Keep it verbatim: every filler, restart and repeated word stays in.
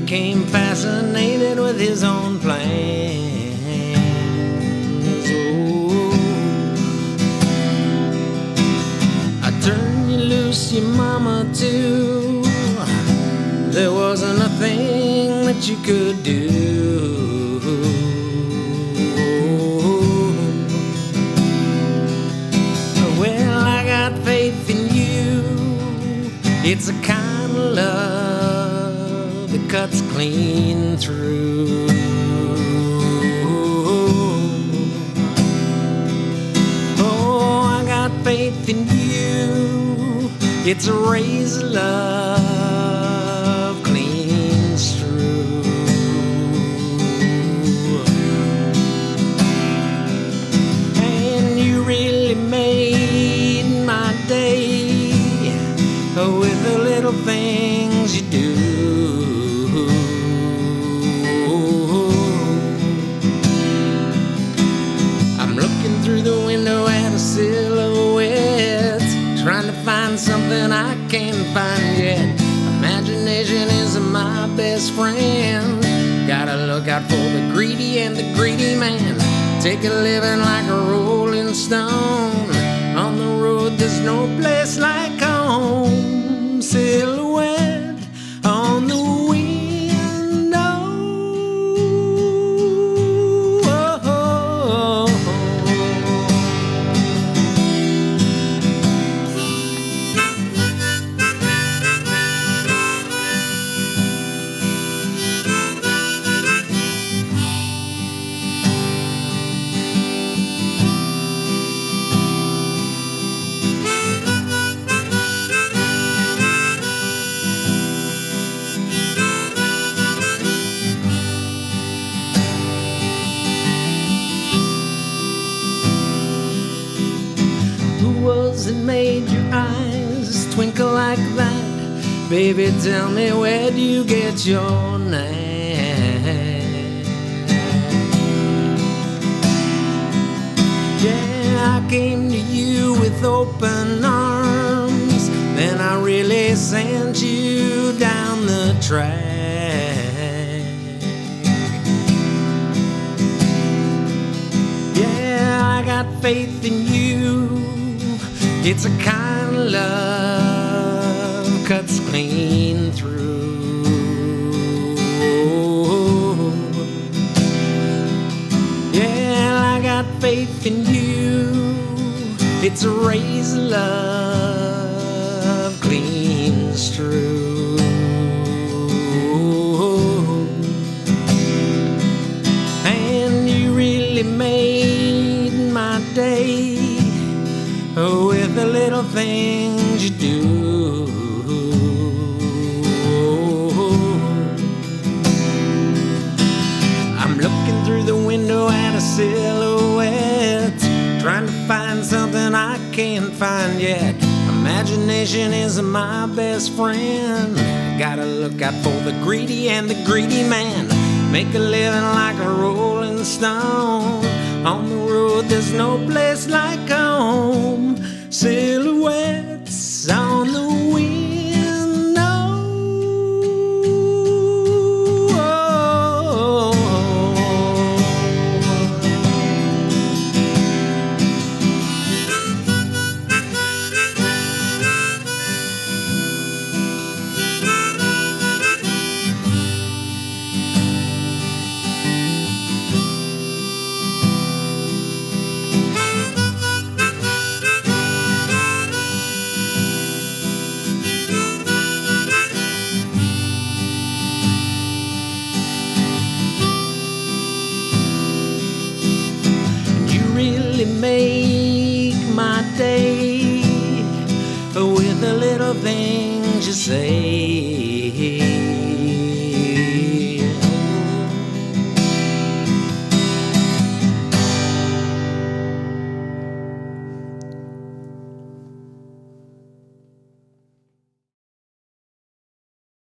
became fascinated with his own plans. Oh, I turned you loose, your mama too. There wasn't a thing that you could do. Well, I got faith in you. It's a kind of love that cuts clean through. Oh, I got faith in you. It's a razor love cleans through. And you really made my day with the little things you do. I'm looking through the window at a silhouette, trying to find something I can't find yet. Imagination is my best friend. Gotta look out for the greedy and the greedy man. Take a living like a rolling stone. On the road there's no place like home. Silhouette on the window. Oh, oh, was it made your eyes twinkle like that? Baby, tell me, where do you get your name? Yeah, I came to you with open arms, then I really sent you down the track. Yeah, I got faith in you. It's a kind of love cuts clean through. Yeah, I got faith in you. It's a razor love cleans through. And you really made my day with the little things you do. I'm looking through the window at a silhouette, trying to find something I can't find yet. Imagination is my best friend. Gotta look out for the greedy and the greedy man. Make a living like a rolling stone. On the road there's no place like home. Silhouettes on the window. Oh, make my day with the little things you say.